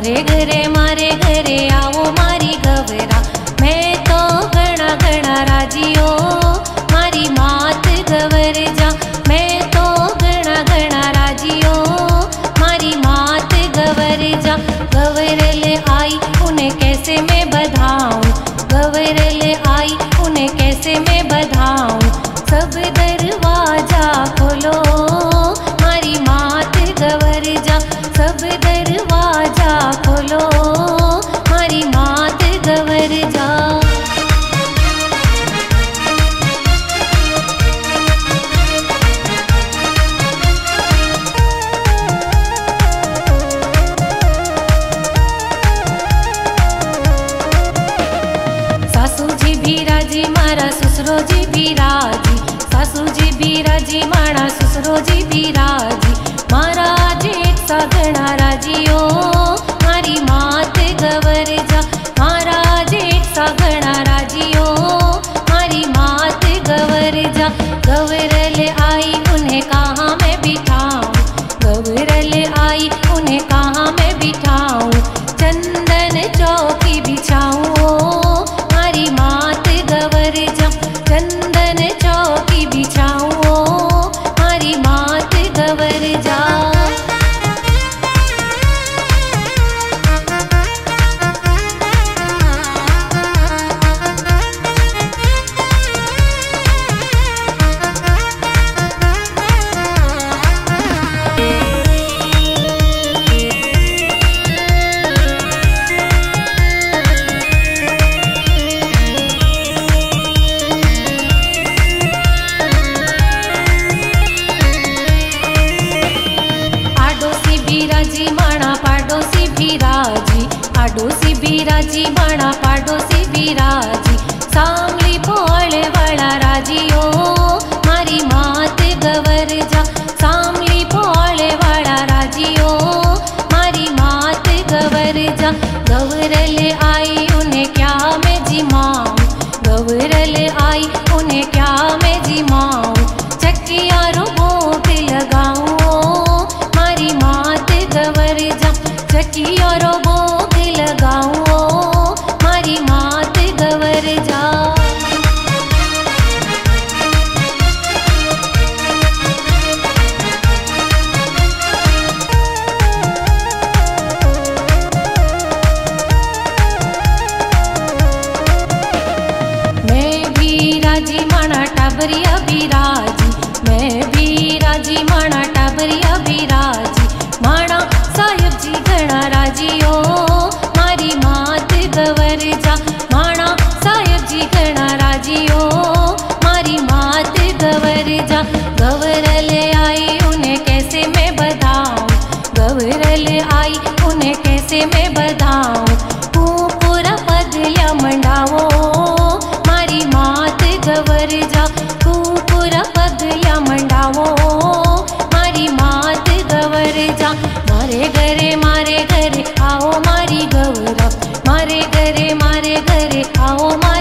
मारे घरे आओ मारी गवरा। मैं तो घणा घणा राजियो मारी मात गवर जा। मैं तो घणा घणा राजियो मारी मात गवर जा। गवर ले आई उन्हें कैसे मैं बधाऊं, गवर ले आई उन्हें कैसे मैं बधाऊं। सब दरवाजा खोलो मारी मात गवर जा। सब दरवाजा खोलो मारी मात गवर जा। सासू जी भी राजी मारा ससुरो जी भी राजी। सासू जी भी राजी मारा ससुरो जी भी राजी। मारा जेठ सा घणा राजियो मारी मात गवर जा। मारा जेठ सा घणा राजियो मारी मात गवर जा। गवर ले आई उन्हें कहाँ मैं बिठाऊं, गवर ले आई उन्हें कहाँ मैं बिठाऊं। चंदन चौकी बिछाऊं मारी मात गवर जा। चंदन चौकी बिछाऊं मारी मात गवर जा। पाड़ोसी भी राजी, आडोसी भी राजी माना पाड़ोसी भी राजी। सांवली भोले वाला राजियो मारी मात गवर जा। सांवली भोले वाला राजियो मारी मात गवर जा। गवर ले आई उन्हें क्या मैं जिमाऊं, गवर ले आई उन्हें क्या मैं जिमाऊं। चक्किया रो भोग लगाऊं मारी मात गवर जा। चकिया रो भोग लगाऊं मारी मात गवर जा। मैं भी राजी माना टाबरिया भी राजी। मैं भी राजी माना टाबरिया भी राजी। माना साहिब जी घणा राजियो मारी मात गवर जा। माना साहिब जी घणा राजियो मारी मात गवर जा। गवर ले आई उन्हें कैसे मैं बधाऊं, गवर ले आई उन्हें कैसे मैं बधाऊं। पूरा पगलिया मंडावो मारी मात गवर जा। पूरा पगलिया मंडावो मारी मात गवर जा। मारे घरे आओ मारी गवरा। मारे घरे आओ मारी